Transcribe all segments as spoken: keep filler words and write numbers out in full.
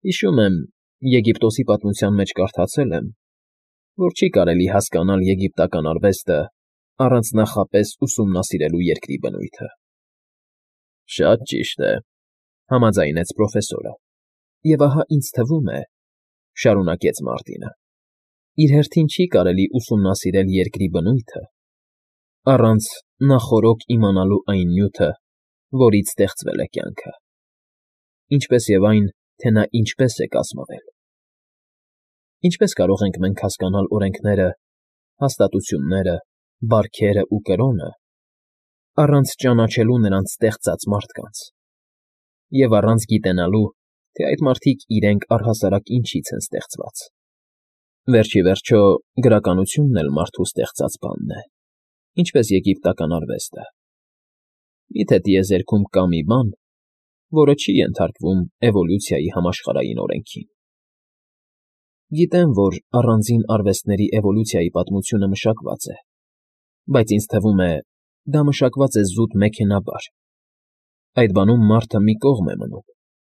Հիշում եմ, Եգիպտոսի պատմության մեջ կարդացել եմ, որ չի կարելի հասկանալ եգիպտական արվեստը առանց նախապես ուսումնասիրելու երկրի բնույթը։ ֊ Շատ ճիշտ է,֊ համաձայնեց պրոֆեսորը։ Եվ ահա ինձ թվում է, շարունակեց Մարտինը, իր հերթին չի կարելի ուսումնասիրել երկրի բնույթը առանց նախօրոք իմանալու այն նյութը, որից ստեղծվել է կյանքը, ինչպես և այն, թե նա ինչպես է կազմվել։ Ինչպե՞ս կարող ենք մենք հասկանալ օրենքները, հաստատությունները, բարքերը ու կրոնը առանց ճանաչելու նրանց ստեղծած մարդկանց և առանց գիտենալու, թե այդ մարդիկ իրենք առհասարակ ինչից են ստեղծված։ Վերջ ի վերջո, գրականությունն էլ մարդու ստեղծած բանն է, ինչպես եգիպտական արվեստը։ Մի՞թե տիեզերքում կա մի բան, որը չի ենթարկվում էվոլյուցիայի համաշխարհային օրենքին։ Գիտեմ, որ առանձին արվեստների էվոլյուցիայի պատմությունը մշակված է, բայց ինձ թվում է, դա մշակված է զուտ մեքենայաբար։ Այդ բանում մարդը մի կողմ է մնում։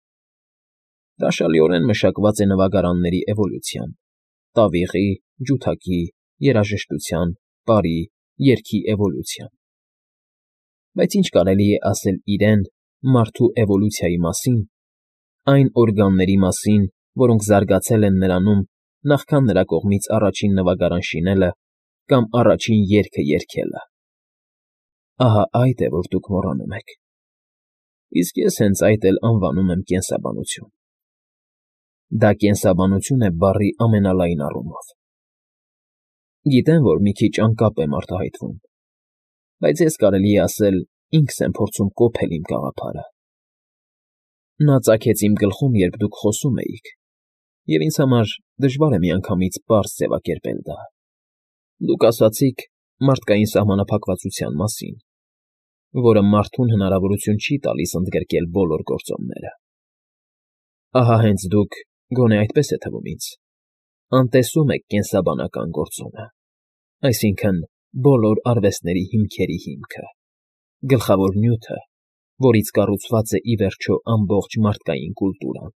Հրաշալիորեն մշակված է նվագարանների էվոլյուցիան, տավիղի, ջութակի, երաժշտության, պարի, երգի էվոլյուցիան։ Բայց ինչ կարելի է ասել իրեն, մարդու էվոլյուցիայի մասին, այն օրգանների մասին, որոնք զարգացել են նրանում, նախքան նրա կողմից առաջին նվագարան շինելը կամ առաջին երգը երգելը։ Ահա այդ է, որ դուք մոռանում եք։ Իսկ ես հենց այդ էլ անվանում եմ կենսաբանություն։ Դա կենսաբանություն է բառի ամենալայն առումով։ Գիտեմ, որ մի քիչ անկապ եմ արտահայտվում, բայց ես, կարելի է ասել, ինքս եմ փորձում կոփել իմ գաղափարը։ Նա ծագեց իմ գլխում, երբ դուք խոսում էիք, և ինձ համար դժվար է միանգամից պարզ ձևակերպել դա։ Դուք ասացիք մարդկային սահմանափակվածության մասին, որը մարդուն հնարավորություն չի տալիս ընդգրկել բոլոր գործոնները։ Ահա հենց դուք, գոնե այդպես է թվում ինձ, անտեսում եք կենսաբանական գործոնը, այսինքն՝ բոլոր արվեստների հիմքերի հիմքը, գլխավոր նյութը, որից կառուցված է, ի վերջո, ամբողջ մարդկային կուլտուրան։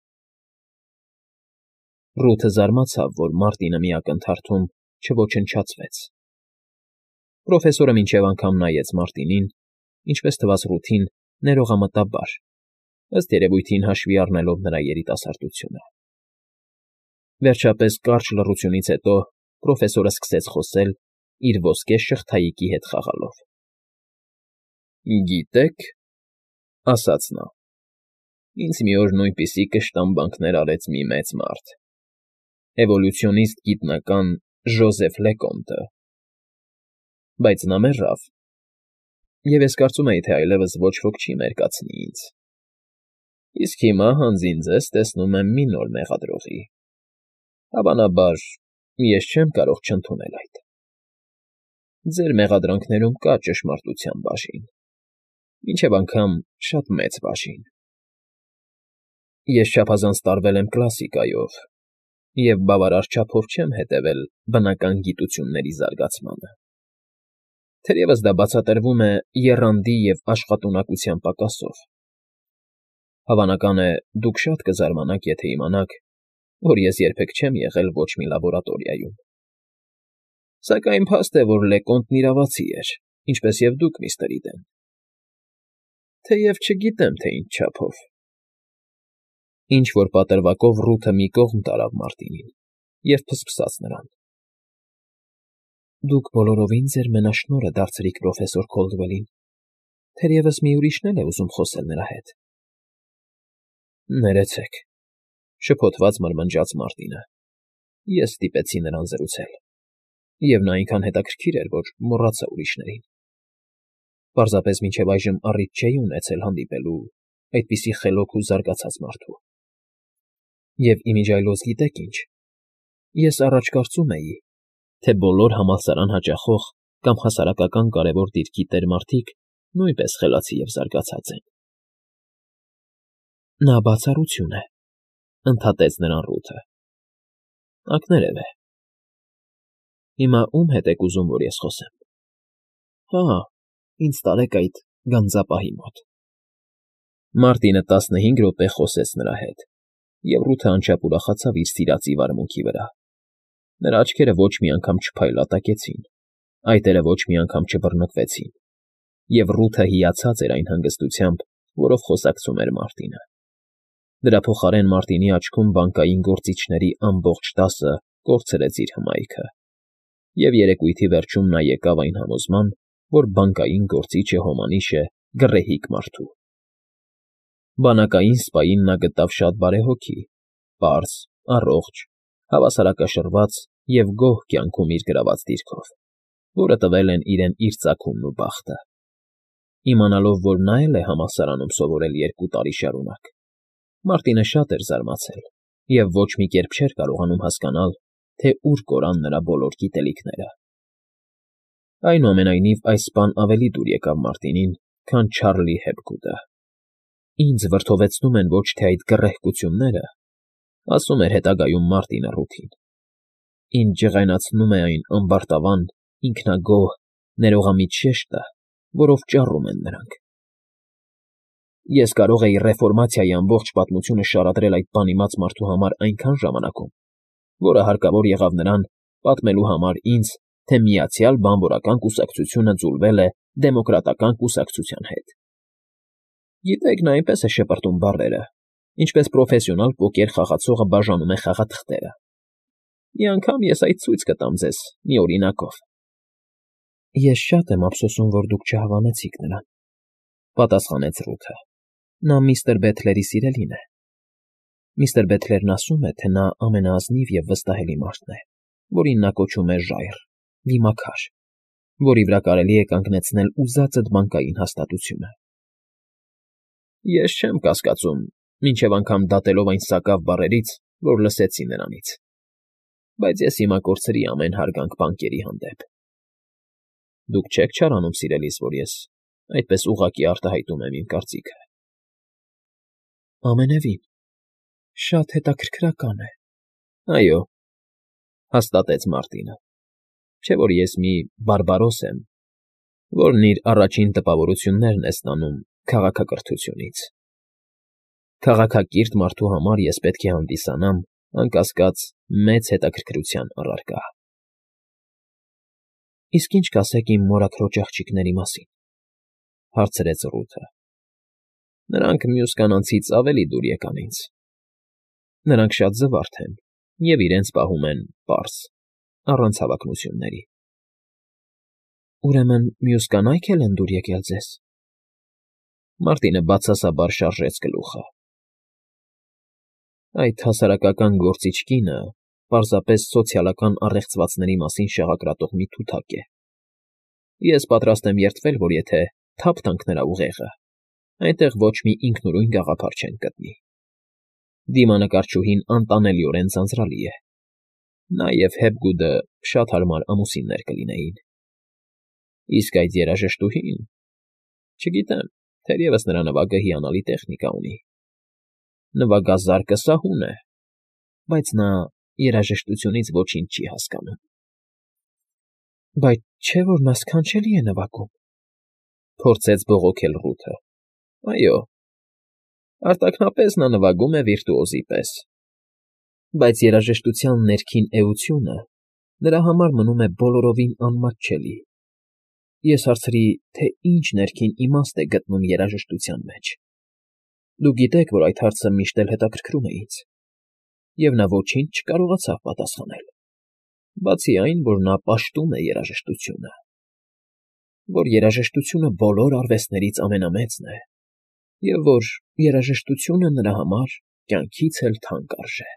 Ռութը զարմացավ, որ Մարտինը մի ակնթարթում չոչնչացվեց։ Պրոֆեսորը մինչև անգամ նայեց Մարտինին, ինչպես թվաց Ռութին, ներողամտաբար, ըստ երևույթին հաշվի առնելով նրա երիտասարդությունը։ Վերջապես, կարճ լռությունից հետո պրոֆեսորը սկսեց խոսել, իր ոսկե շղթայիկի հետ խաղալով. Գիտե՞ք,֊ ասաց նա,֊ ինձ մի օր նույնպիսի կշտամբանքներ արեց մի մեծ մարդ, էվոլյուցիոնիստ գիտնական Ժոզեֆ Լեկոմտը, բայց նա մեռավ, և ես կարծում էի, թե այլևս ոչ ոք չի մերկացնի ինձ։ Իսկ հիմա հանձին ձեզ տեսնում եմ մի նոր մեղադրողի։ Հավանաբար, ես չեմ կարող չընդունել այդ։ Ձեր մեղադրանքներում կա ճշմարտության բաժին, մինչև անգամ շատ մեծ բաժին։ Ես չափազանց տարվել եմ կլասիկայով և բավարար չափով չեմ հետևել բնական գիտությունների զարգացմանը։ Թերևս դա բացատրվում է եռանդի և աշխատունակության պակասով։ Հավանական է, դուք շատ կզարմանաք, եթե իմանաք, որ ես երբեք չեմ եղել ոչ մի լաբորատորիայում։ Սակայն փաստ է, որ Լեկոմտն իրավացի էր, ինչպես և դուք, միստր Իդեն։ Թեև չգիտեմ, թե ինչ չափով։ Ինչ֊որ պատրվակով Ռութը մի կողմ տարավ Մարտինին և ֆսֆսաց նրան. Դուք բոլորովին ձեր մենաշնորհը դարձրիք պրոֆեսոր Քոլդվելին, թերևս մի ուրիշն էլ է ուզում խոսել նրա հետ։ Ներեցեք,֊ շփոթված մրմնջաց Մարտինը։ Ես ստիպեցի նրան զրուցել, և նա այնքան հետաքրքիր էր, որ մոռացա ուրիշներին։ Պարզապես մինչև այժմ առիթ չէի ունեցել հանդիպելու այդպիսի խելոք ու զարգացած մարդու։ Եվ իմիջիայլոց գիտեք ինչ, ես առաջ կարծում էի, թե բոլոր համալսարան հաճախող կամ հասարակական կարևոր դիրքի տեր֊մարդիկ նույնպես խելացի և զարգացած են։ Նա բացառություն է,֊ ընդհատեց նրան Ռութը։ Ակներև է։ Հիմա ո՞ւմ հետ եք ուզում, որ ես խոսեմ։ Հա, ինձ տարեք այդ գանձապահի մոտ։ Մարտինը տասնհինգ րոպե խոսեց նրա հետ և Ռութը անչափ ուրախացավ իր սիրածի վարմունքի վրա։ Նրա աչքերը ոչ մի անգամ չփայլատակեցին, այտերը ոչ մի անգամ չբռնկվեցին, և Ռութը հիացած էր այն հանգստությամբ, որով խոսակցում էր Մարտինը։ Դրա փոխարեն Մարտինի աչքում բանկային գործիչների ամբողջ դասը կորցրեց իր հմայքը, և երեկույթի վերջում նա եկավ այն համոզման, որ բանկային գործիչը հոմանիշ է գռեհիկ մարդու։ Բանակային սպային նա գտավ շատ բարեհոգի, պարզ, առողջ, հավասարակշռված և գոհ կյանքում իր գրաված դիրքով, որը տվել են իրեն իր ծագումն ու բախտը։ Իմանալով, որ նա էլ է համալսարանում սովորել երկու տարի շարունակ, Մարտինը շատ էր զարմացել և ոչ մի կերպ չէր կարողանում հասկանալ, թե ուր կորան նրա բոլոր գիտելիքները։ Այնուամենայնիվ, այս բան ավելի դուր եկավ Մարտինին, քան Չարլի Հեփգուդը։ «Ինձ վրդովեցնում են ոչ թե այդ գռեհկությունները,֊ ասում էր հետագայում Մարտինը Ռութին,֊ ինձ ջղայնացնում է այն ամբարտավան, ինքնագոհ, ներողամիտ շեշտը, որով ճառում են նրանք։ Ես կարող էի ռեֆորմացիայի ամբողջ պատմությունը շարադրել այդ բանիմաց մարդու համար այնքան ժամանակում, որը հարկավոր եղավ նրան պատմելու համար ինձ, թե Միացյալ Բանվորական Կուսակցությունը ձուլվել է Դեմոկրատական կուսակցության հետ։ Գիտեք, նա այնպես է շպրտում բառերը, ինչպես պրոֆեսիոնալ պոկեր խաղացողը բաժանում է խաղաթղթերը։ Մի անգամ ես այդ ցույց կտամ ձեզ մի օրինակով»։ «Ես շատ եմ ափսոսում, որ դուք չհավանեցիք նրան,֊ պատասխանեց Ռութը։ Նա միստր Բեթլերի սիրելին է։ Միստր Բեթլերն ասում է, թե նա ամենաազնիվ և վստահելի մարդն է, որին նա կոչում է ժայռ, վիմաքար, որի վրա կարելի է կանգնեցնել ուզածդ բանկային հաստատությունը։ Ես չեմ կասկածում, մինչև անգամ դատելով այն սակավ բառերից, որ լսեցի նրանից, բայց ես հիմա կորցրի ամեն հարգանք բանկերի հանդեպ։ Դուք չեք չարանում, սիրելիս, որ ես այդպես ուղղակի արտահայտում եմ իմ կարծիքը։ Ամենևին, շատ հետաքրքրական է։ Այո, հաստատեց Մարտինը, չէ՞ որ ես մի բարբարոս եմ, որն իր առաջին տպավորություններն է ստանում քաղաքակրթությունից։ Քաղաքակիրթ մարդու համար ես պետք է հանդիսանամ, անկասկած, մեծ հետաքրքրության առարկա։ Իսկ ինչ կասեք իմ մորաքրոջ աղջիկների մասին,֊ հարցրեց Ռութը։ Նրանք մյուս կանանցից ավելի դուր եկան ինձ։ Նրանք շատ զվարթ են և իրենց պահում են պարզ, առանց հավակնությունների։ Ուրեմն մյուս կանայք էլ են դուր եկել ձեզ։ Մարտինը բացասաբար շարժեց գլուխը։ Այդ հասարակական գործիչ կինը պարզապես սոցիալական առեղծվածների մասին շաղակրատող մի թութակ է։ Ես պատրաստ եմ երդվել, որ եթե թափ տանք նրա ուղեղը, այնտեղ ոչ մի ինքնուրույն գաղափար չենք գտնի։ Դիմանկարչուհին անտանելիորեն ձանձրալի է։ Նա և Հեփգուդը շատ հարմար ամուսիններ կլինեին։ Իսկ այդ երաժշտուհին… Չգիտեմ, թերևս նրա նվագը հիանալի տեխնիկա ունի։ Նվագազարկը սահուն է, բայց նա երաժշտությունից ոչինչ չի հասկանում։ Բայց չէ՞ որ նա սքանչելի է նվագում,֊ փորձեց բողոքել Ռութը։ Այո, արտաքնապես նա նվագում է վիրտուոզի պես, բայց երաժշտության ներքին էությունը նրա համար մնում է բոլորովին անմատչելի։ Ես հարցրի, թե ինչ ներքին իմաստ է գտնում երաժշտության մեջ։ Դուք գիտեք, որ այդ հարցը միշտ էլ հետաքրքրում է ինձ, և նա ոչինչ չկարողացավ պատասխանել, բացի այն, որ նա պաշտում է երաժշտությունը, որ երաժշտությունը բոլոր արվեստներից ամենամեծն է, և որ երաժշտությունը նրա համար կյանքից էլ թանկ արժե։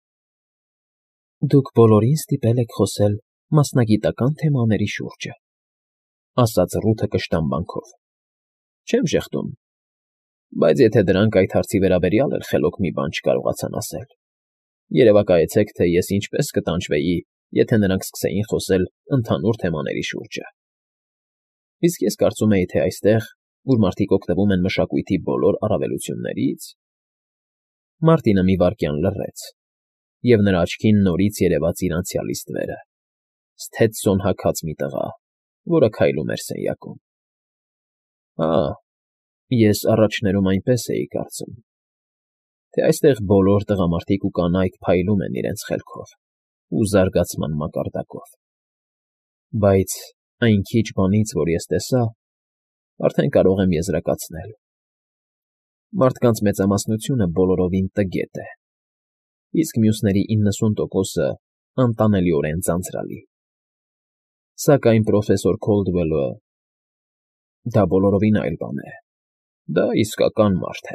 Դուք բոլորին ստիպել եք խոսել մասնագիտական թեմաների շուրջը,֊ ասաց Ռութը կշտամբանքով։ Չեմ ժխտում, բայց եթե դրանք այդ հարցի վերաբերյալ էլ խելոք մի բան չկարողացան ասել, երևակայեցեք, թե ես ինչպես կտանջվեի, եթե նրանք սկսեին խոսել ընդհանուր թեմաների շուրջը։ Իսկ ես կարծում էի, թե այստեղ, ուր մարդիկ օգտվում են մշակույթի բոլոր առավելություններից… Մարտինը մի վայրկյան լռեց, և նրա աչքին նորից երևաց իր անցյալի ստվերը, Սթետսոն հագած մի տղա, որը քայլում էր սենյակում։ Հա, ես առաջներում այնպես էի կարծում։ թե այստեղ բոլոր տղամարդիկ ու կանայք փայլում են իրենց խելքով ու զարգացման մակարդակով։ Բայց այն քիչ բանից, որ ես տեսա, արդեն կարող եմ եզրակացնել. մարդկանց մեծամասնությունը բոլորովին տգետ է, իսկ մյուսների իննսուն տոկոսը անտանելիորեն ձանձրալի։ Սակայն պրոֆեսոր Քոլդվելը… դա բոլորովին այլ բան է, դա իսկական մարդ է։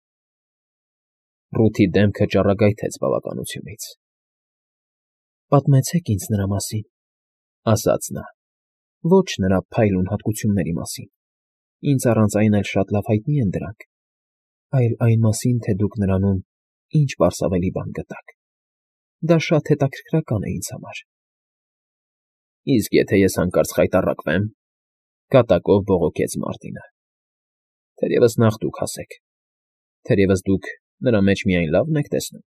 Ռութի դեմքը ճառագայթեց բավականությունից։ «Պատմեցեք ինձ նրա մասին,֊ ասաց նա,֊ ոչ նրա փայլուն հատկությունների մասին, ինձ առանց այն էլ շատ լավ հայտնի են դրանք, այլ այն մասին, թե դուք նրանում ինչ պարսավելի բան գտաք։ Դա շատ հետաքրքրական է ինձ համար»։ Իսկ եթե ես հանկարծ խայտառակվեմ,֊ կատակով բողոքեց Մարտինը,֊ թերևս նախ դուք ասեք, թերևս դուք նրա մեջ միայն լավն եք տեսնում։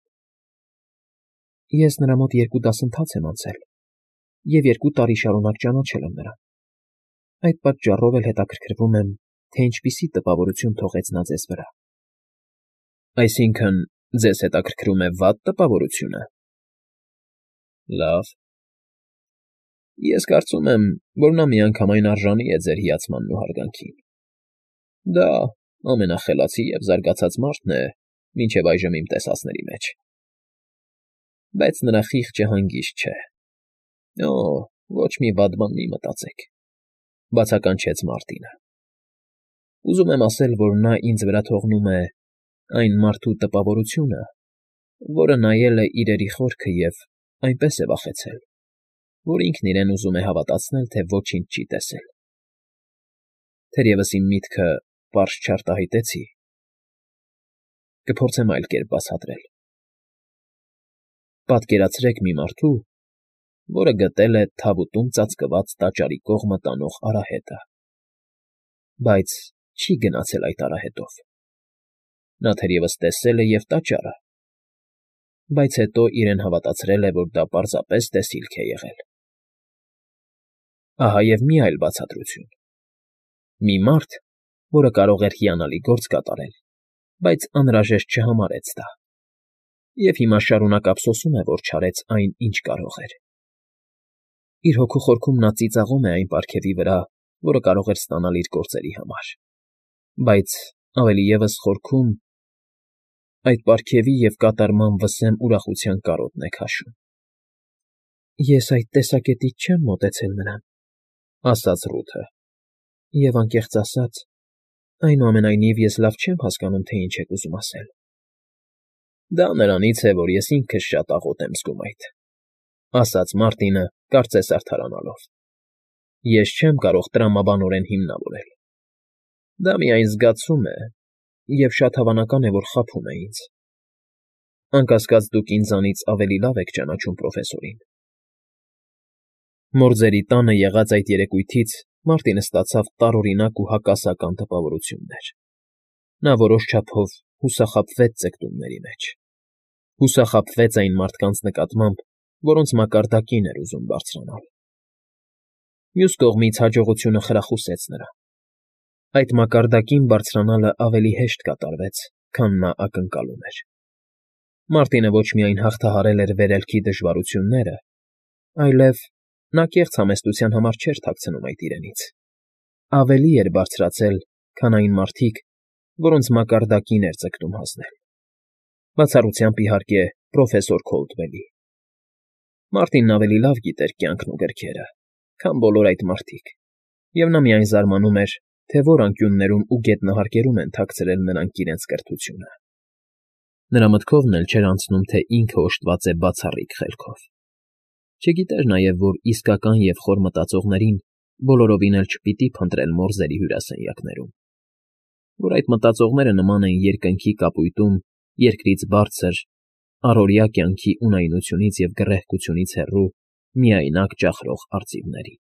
Ես նրա մոտ երկու դասընթաց եմ անցել և երկու տարի շարունակ ճանաչել եմ նրան։ Այդ պատճառով էլ հետաքրքրվում եմ, թե ինչպիսի տպավորություն թողեց նա ձեզ վրա։ Այսինքն՝ ձեզ հետաքրքրում է վատ տպավորությո՞ւնը։ Լավ… Ես կարծում եմ, որ նա միանգամայն արժանի է ձեր հիացմանն ու հարգանքին։ Դա ամենախելացի և զարգացած մարդն է մինչև այժմ իմ տեսածների մեջ։ Բայց նրա խիղճը հանգիստ չէ։ Օ՜, ոչ մի վատ բան մի մտածեք,֊ բացականչեց Մարտինը։ Ուզում եմ ասել, որ նա ինձ վրա թողնում է այն մարդու տպավորությունը, որը նայել է իրերի խորքը և այնպես է վախեցել, որ ինքն իրեն ուզում է հավատացնել, թե ոչինչ չի տեսել։ Թերևս իմ միտքը պարզ չարտահայտեցի։ Կփորձեմ այլ կերպ բացատրել։ Պատկերացրեք մի մարդու, որը գտել է թավուտում ծածկված տաճարի կողմը տանող արահետը, բայց չի գնացել այդ արահետով։ Նա թերևս տեսել է և տաճարը, բայց հետո իրեն հավատացրել է, որ դա պարզապես տեսիլք է եղել։ Ահա և մի այլ բացատրություն. մի մարդ, որը կարող էր հիանալի գործ կատարել, բայց անհրաժեշտ չհամարեց դա, և հիմա շարունակ ափսոսում է, որ չարեց այն, ինչ կարող էր։ Իր հոգու խորքում նա ծիծաղում է այն պարգևի վրա, որը կարող էր ստանալ իր գործերի համար, բայց ավելի ևս խորքում այդ պարգևի և կատարման վսեմ ուրախության կարոտն է քաշում։ Ես այդ տեսակետից չեմ մոտեցել նրան,֊ ասաց Ռութը,֊ և, անկեղծ ասած, այնուամենայնիվ ես լավ չեմ հասկանում, թե ինչ եք ուզում ասել։ Դա նրանից է, որ ես ինքս շատ աղոտ եմ զգում այդ,֊ ասաց Մարտինը, կարծես արդարանալով։ Ես չեմ կարող տրամաբանորեն հիմնավորել։ Դա միայն զգացում է, և շատ հավանական է, որ խաբում է ինձ։ Անկասկած, դուք ինձանից ավելի լավ եք ճանաչում պրոֆեսորին։ Մորձերի տանը եղած այդ երեկույթից Մարտինը ստացավ տարօրինակ ու հակասական տպավորություններ։ Նա որոշ չափով հուսախաբվեց ձգտումների մեջ։ Հուսախաբվեց այն մարդկանց նկատմամբ, որոնց մակարդակին էր ուզում բարձրանալ։ Մյուս կողմից հաջողությունը խրախուսեց նրան։ Այդ մակարդակին բարձրանալը ավելի հեշտ կատարվեց, քան նա ակնկալում էր։ Մարտինը ոչ միայն հաղթահարել էր վերելքի դժվարությունները, այլև նա կեղծ համեստության համար չէր թաքցնում այդ իրենից։ Ավելի էր բարձրացել, քան այն մարդիկ, որոնց մակարդակին էր ձգտում հասնել։ Բացառությամբ, իհարկե, պրոֆեսոր Քոլդվելի։ Մարտինն ավելի լավ գիտեր կյանքն ու գրքերը, քան բոլոր այդ մարդիկ, և նա միայն զարմանում էր, թե որ անկյուններում ու գետնահարկերում են թաքցրել նրանք իրենց կրթությունը։ Նրա մտքովն էլ չէր անցնում, թե ինքը օժտված է բացառիկ խելքով։ Չգիտեր նաև, որ իսկական և խոր մտածողներին բոլորովին էլ չպիտի փնտրել մորզերի հյուրասենյակներում, որ այդ մտածողները նման են երկնքի կապույտում երկրից բարձր, առօրյա կյանքի ունայնությունից և գռեհկությունից հեռու միայնակ ճախրող արծիվների։